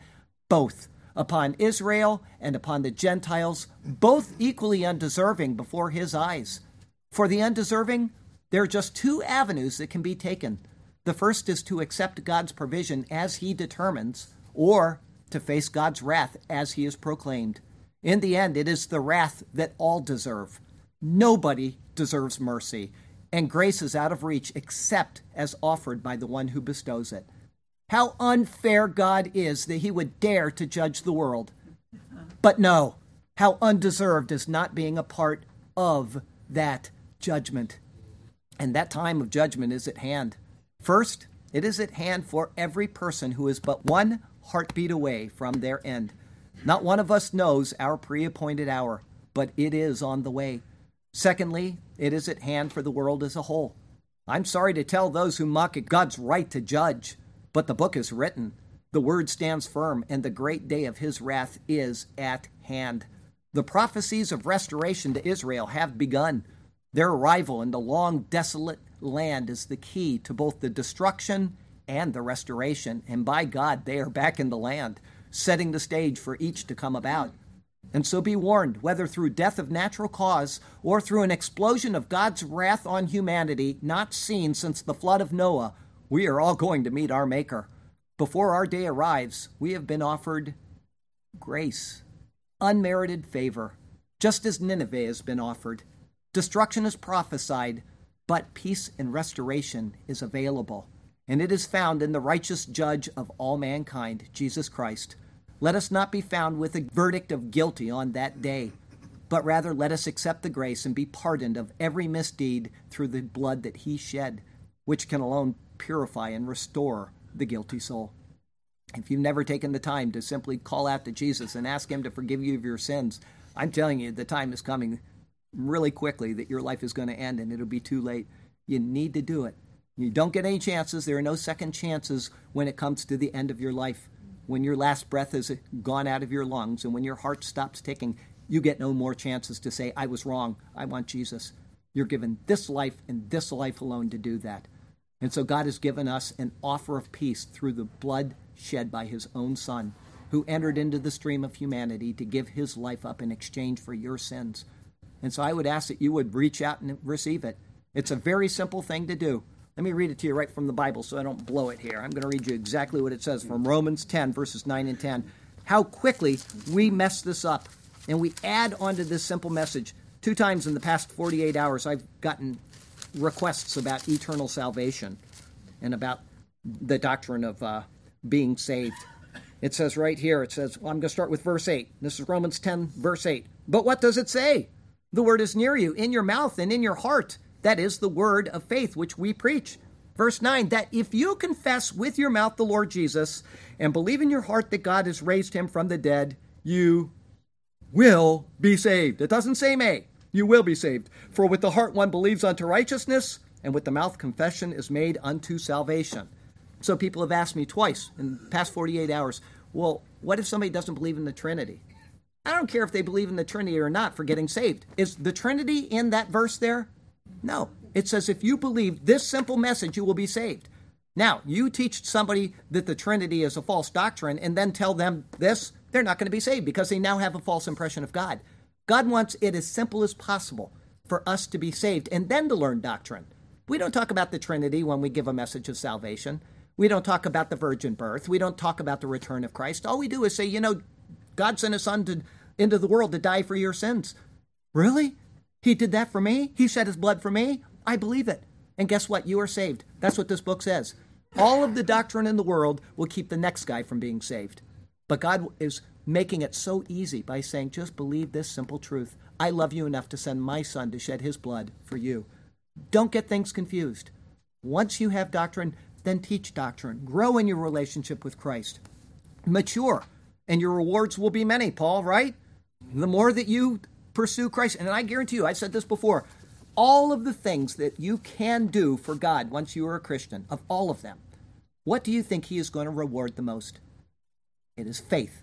both upon Israel and upon the Gentiles, both equally undeserving before his eyes. For the undeserving, there are just two avenues that can be taken. The first is to accept God's provision as he determines, or to face God's wrath as he is proclaimed. In the end, it is the wrath that all deserve. Nobody deserves mercy, and grace is out of reach except as offered by the one who bestows it. How unfair God is that he would dare to judge the world. But no, how undeserved is not being a part of that judgment. And that time of judgment is at hand. First, it is at hand for every person who is but one heartbeat away from their end. Not one of us knows our pre-appointed hour, but it is on the way. Secondly, it is at hand for the world as a whole. I'm sorry to tell those who mock at God's right to judge, but the book is written. The word stands firm, and the great day of his wrath is at hand. The prophecies of restoration to Israel have begun. Their arrival in the long, desolate land is the key to both the destruction and the restoration. And by God, they are back in the land, setting the stage for each to come about. And so be warned, whether through death of natural cause or through an explosion of God's wrath on humanity, not seen since the flood of Noah, we are all going to meet our Maker. Before our day arrives, we have been offered grace, unmerited favor, just as Nineveh has been offered. Destruction is prophesied, but peace and restoration is available, and it is found in the righteous judge of all mankind, Jesus Christ. Let us not be found with a verdict of guilty on that day, but rather let us accept the grace and be pardoned of every misdeed through the blood that he shed, which can alone purify and restore the guilty soul. If you've never taken the time to simply call out to Jesus and ask him to forgive you of your sins, I'm telling you, the time is coming really quickly that your life is going to end and it'll be too late. You need to do it. You don't get any chances. There are no second chances when it comes to the end of your life. When your last breath has gone out of your lungs and when your heart stops ticking, you get no more chances to say, I was wrong. I want Jesus. You're given this life and this life alone to do that. And so God has given us an offer of peace through the blood shed by his own Son, who entered into the stream of humanity to give his life up in exchange for your sins. And so I would ask that you would reach out and receive it. It's a very simple thing to do. Let me read it to you right from the Bible so I don't blow it here. I'm going to read you exactly what it says from Romans 10, verses 9 and 10. How quickly we mess this up. And we add onto this simple message. 2 times in the past 48 hours, I've gotten requests about eternal salvation and about the doctrine of being saved. It says right here, I'm going to start with verse 8. This is Romans 10, verse 8. But what does it say? The word is near you, in your mouth and in your heart. That is the word of faith which we preach. Verse 9, that if you confess with your mouth the Lord Jesus and believe in your heart that God has raised him from the dead, you will be saved. It doesn't say may. You will be saved. For with the heart one believes unto righteousness, and with the mouth confession is made unto salvation. So people have asked me twice in the past 48 hours, well, what if somebody doesn't believe in the Trinity? I don't care if they believe in the Trinity or not for getting saved. Is the Trinity in that verse there? No. It says if you believe this simple message, you will be saved. Now, you teach somebody that the Trinity is a false doctrine and then tell them this, they're not going to be saved because they now have a false impression of God. God wants it as simple as possible for us to be saved and then to learn doctrine. We don't talk about the Trinity when we give a message of salvation. We don't talk about the virgin birth. We don't talk about the return of Christ. All we do is say, God sent his Son into the world to die for your sins. Really? He did that for me? He shed his blood for me? I believe it. And guess what? You are saved. That's what this book says. All of the doctrine in the world will keep the next guy from being saved. But God is making it so easy by saying, just believe this simple truth. I love you enough to send my Son to shed his blood for you. Don't get things confused. Once you have doctrine, then teach doctrine. Grow in your relationship with Christ. Mature, and your rewards will be many, Paul, right? The more that you pursue Christ, and I guarantee you, I've said this before, all of the things that you can do for God once you are a Christian, of all of them, what do you think he is going to reward the most? It is faith.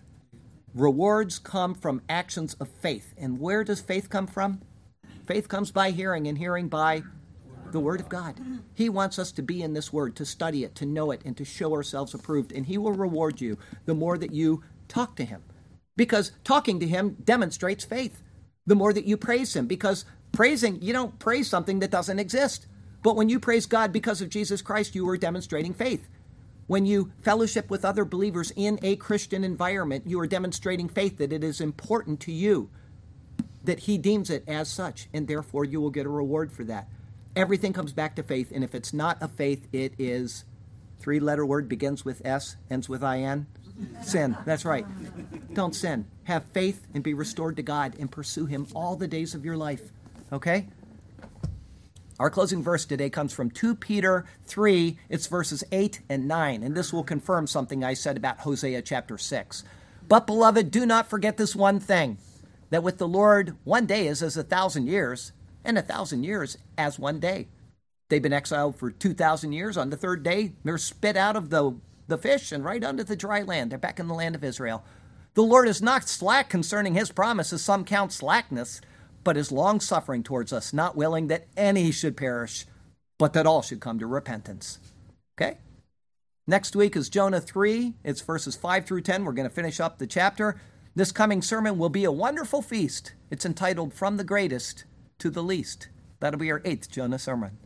Rewards come from actions of faith. And where does faith come from? Faith comes by hearing, and hearing by the Word of God. He wants us to be in this Word, to study it, to know it, and to show ourselves approved. And he will reward you the more that you talk to him, because talking to him demonstrates faith. The more that you praise him, because praising, you don't praise something that doesn't exist. But when you praise God because of Jesus Christ, you are demonstrating faith. When you fellowship with other believers in a Christian environment, you are demonstrating faith that it is important to you, that he deems it as such, and therefore you will get a reward for that. Everything comes back to faith, and if it's not a faith, it is three-letter word, begins with S, ends with I-N. Sin. That's right. Don't sin. Have faith and be restored to God and pursue him all the days of your life. Okay? Our closing verse today comes from 2 Peter 3. It's verses 8 and 9, and this will confirm something I said about Hosea chapter 6. But, beloved, do not forget this one thing, that with the Lord 1 day is as 1,000 years, and 1,000 years as 1 day. They've been exiled for 2,000 years. On the third day, they're spit out of the fish and right onto the dry land. They're back in the land of Israel. The Lord is not slack concerning his promises, some count slackness, but is long-suffering towards us, not willing that any should perish, but that all should come to repentance. Okay? Next week is Jonah 3. It's verses 5 through 10. We're going to finish up the chapter. This coming sermon will be a wonderful feast. It's entitled From the Greatest to the Least. That'll be our 8th Jonah sermon.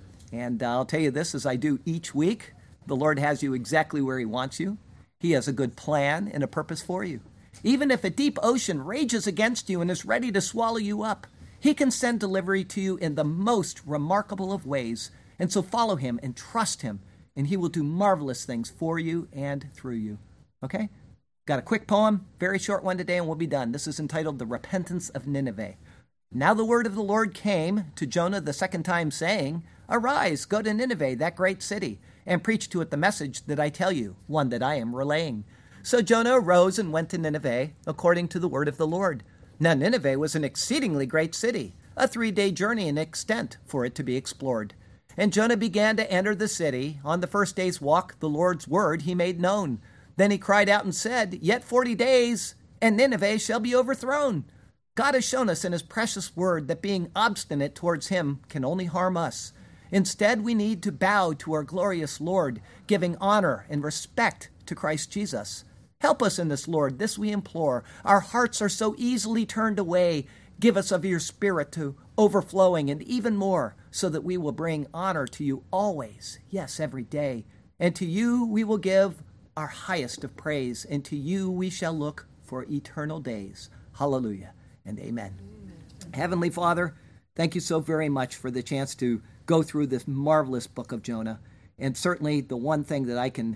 And I'll tell you this, as I do each week, the Lord has you exactly where he wants you. He has a good plan and a purpose for you. Even if a deep ocean rages against you and is ready to swallow you up, he can send delivery to you in the most remarkable of ways. And so follow him and trust him, and he will do marvelous things for you and through you. Okay? Got a quick poem, very short one today, and we'll be done. This is entitled The Repentance of Nineveh. Now the word of the Lord came to Jonah the second time, saying, Arise, go to Nineveh, that great city, and preach to it the message that I tell you, one that I am relaying. So Jonah arose and went to Nineveh, according to the word of the Lord. Now Nineveh was an exceedingly great city, a 3-day journey in extent for it to be explored. And Jonah began to enter the city. On the first day's walk, the Lord's word he made known. Then he cried out and said, Yet 40 days, and Nineveh shall be overthrown. God has shown us in his precious word that being obstinate towards him can only harm us. Instead, we need to bow to our glorious Lord, giving honor and respect to Christ Jesus. Help us in this, Lord, this we implore. Our hearts are so easily turned away. Give us of your spirit to overflowing and even more, so that we will bring honor to you always, yes, every day. And to you we will give our highest of praise, and to you we shall look for eternal days. Hallelujah and amen. Heavenly Father, thank you so very much for the chance to go through this marvelous book of Jonah. And certainly the one thing that I can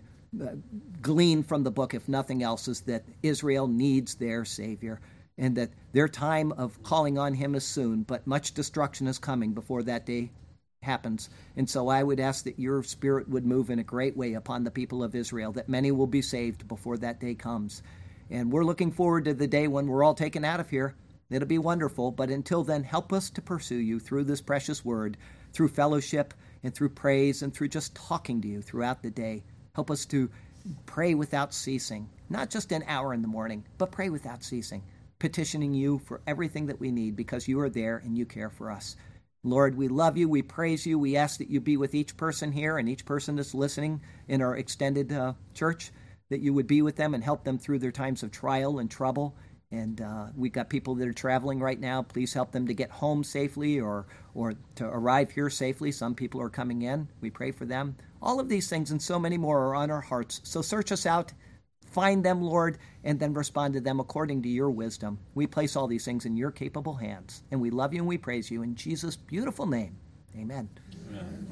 glean from the book, if nothing else, is that Israel needs their Savior, and that their time of calling on him is soon, but much destruction is coming before that day happens. And so I would ask that your Spirit would move in a great way upon the people of Israel, that many will be saved before that day comes. And we're looking forward to the day when we're all taken out of here. It'll be wonderful, but until then, help us to pursue you through this precious word, through fellowship and through praise and through just talking to you throughout the day. Help us to pray without ceasing, not just an hour in the morning, but pray without ceasing, petitioning you for everything that we need because you are there and you care for us. Lord, we love you, we praise you, we ask that you be with each person here and each person that's listening in our extended church, that you would be with them and help them through their times of trial and trouble. And we've got people that are traveling right now. Please help them to get home safely or to arrive here safely. Some people are coming in. We pray for them. All of these things and so many more are on our hearts. So search us out, find them, Lord, and then respond to them according to your wisdom. We place all these things in your capable hands. And we love you and we praise you in Jesus' beautiful name. Amen. Amen.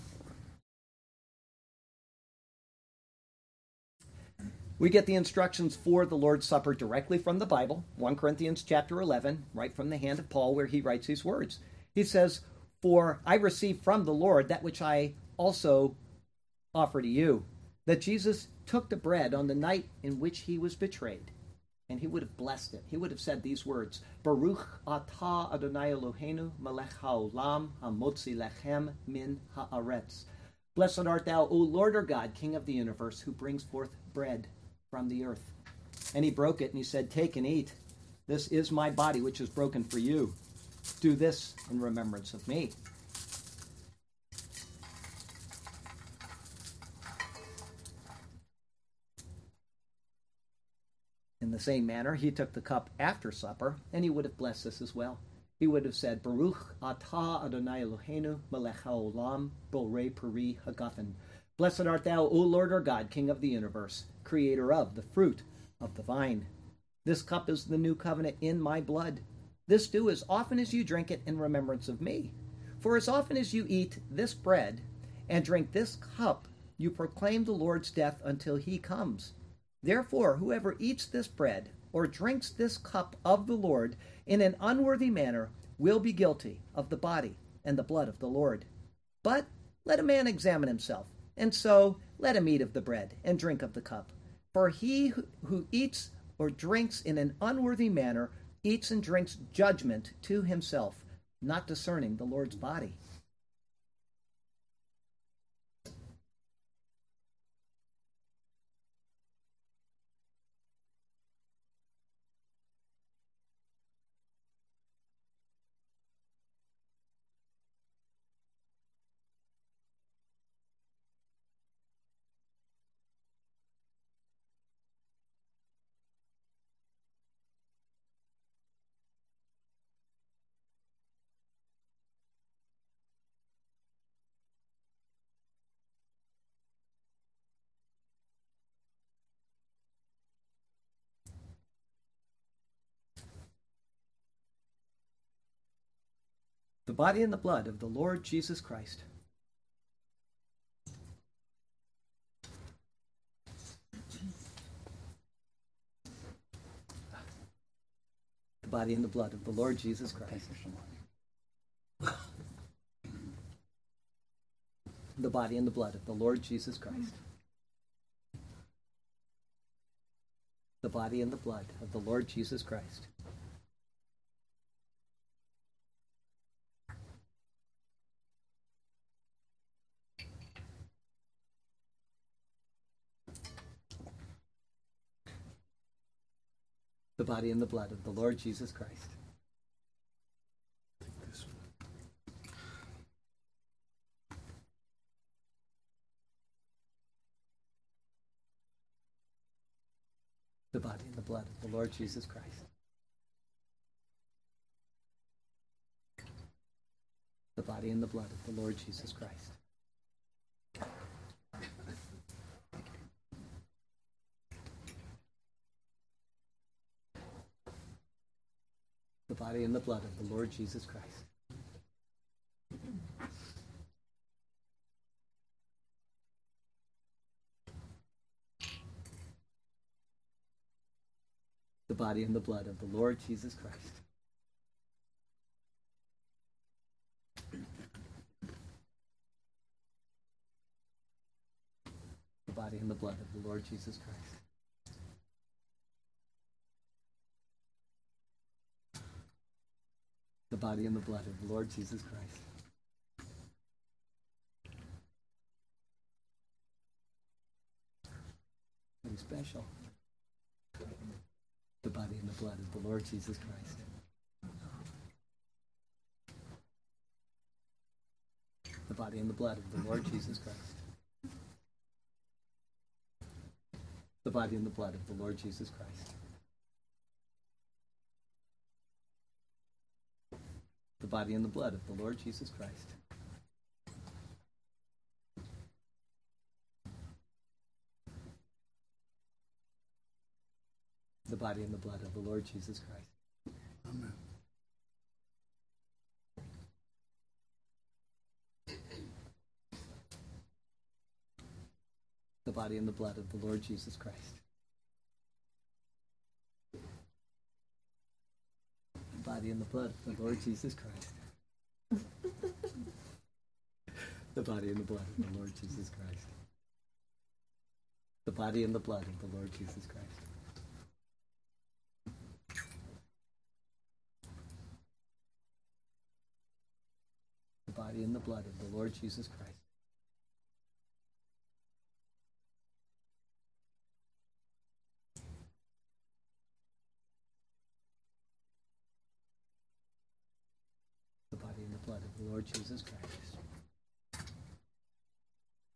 We get the instructions for the Lord's Supper directly from the Bible, 1 Corinthians chapter 11, right from the hand of Paul, where he writes these words. He says, For I received from the Lord that which I also offer to you, that Jesus took the bread on the night in which he was betrayed, and he would have blessed it. He would have said these words, Baruch atah Adonai Eloheinu melech haolam hamotzi lechem min haaretz. Blessed art thou, O Lord our God, King of the universe, who brings forth bread from the earth. And he broke it and he said, Take and eat. This is my body which is broken for you. Do this in remembrance of me. In the same manner, he took the cup after supper, and he would have blessed this as well. He would have said, Baruch atah Adonai Eloheinu melech haolam borei peri hagafen. Blessed art thou, O Lord our God, King of the universe, creator of the fruit of the vine. This cup is the new covenant in my blood. This do as often as you drink it in remembrance of me. For as often as you eat this bread and drink this cup, you proclaim the Lord's death until he comes. Therefore, whoever eats this bread or drinks this cup of the Lord in an unworthy manner will be guilty of the body and the blood of the Lord. But let a man examine himself, and so let him eat of the bread and drink of the cup. For he who eats or drinks in an unworthy manner eats and drinks judgment to himself, not discerning the Lord's body. The body and the blood of the Lord Jesus Christ. The body and the blood of the Lord Jesus Christ. The body and the blood of the Lord Jesus Christ. The body and the blood of the Lord Jesus Christ. The body and the blood of the Lord Jesus Christ. The body and the blood of the Lord Jesus Christ. The body and the blood of the Lord Jesus Christ. The body and the blood of the Lord Jesus Christ. The body and the blood of the Lord Jesus Christ. The body and the blood of the Lord Jesus Christ. The body and the blood of the Lord Jesus Christ. Very special. The body and the blood of the Lord Jesus Christ. The body and the blood of the Lord Jesus Christ. The body and the blood of the Lord Jesus Christ. The body and the blood of the Lord Jesus Christ. The body and the blood of the Lord Jesus Christ. Amen. The body and the blood of the Lord Jesus Christ. The body and the blood of the Lord Jesus Christ. The body and the blood of the Lord Jesus Christ. The body and the blood of the Lord Jesus Christ. The body and the blood of the Lord Jesus Christ. The body and the blood of the Lord Jesus Christ.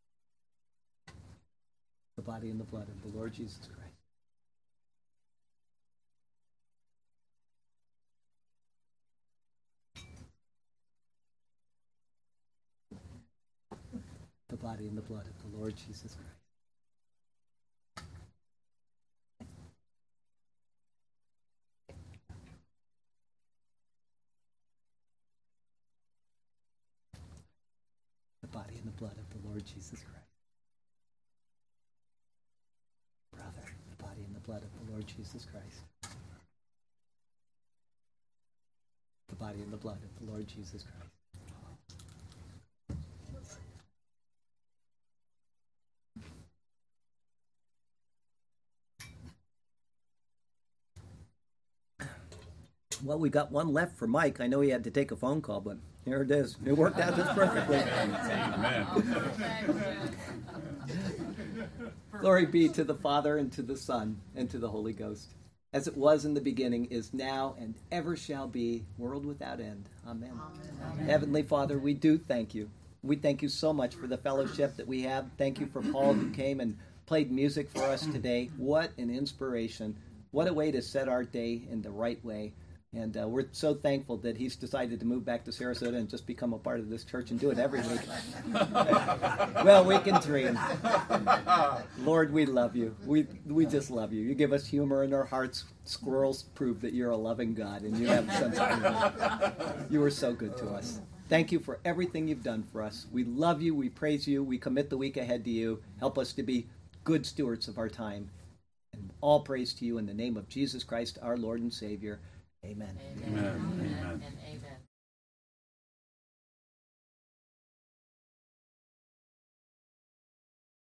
The body and the blood of the Lord Jesus Christ. body and the blood of the Lord Jesus Christ. The body and the blood of the Lord Jesus Christ. Brother, the body and the blood of the Lord Jesus Christ. The body and the blood of the Lord Jesus Christ. Well, we got one left for Mike. I know he had to take a phone call, but here it is. It worked out just perfectly. Glory be to the Father, and to the Son, and to the Holy Ghost, as it was in the beginning, is now, and ever shall be, world without end. Amen. Amen. Heavenly Father, we do thank you. We thank you so much for the fellowship that we have. Thank you for Paul who came and played music for us today. What an inspiration. What a way to set our day in the right way. And we're so thankful that he's decided to move back to Sarasota and just become a part of this church and do it every week. Well, we can dream. Lord, we love you. We just love you. You give us humor in our hearts. Squirrels prove that you're a loving God and you have a sense of humor. You are so good to us. Thank you for everything you've done for us. We love you. We praise you. We commit the week ahead to you. Help us to be good stewards of our time. And all praise to you in the name of Jesus Christ, our Lord and Savior. Amen. Amen. Amen. Amen. And amen.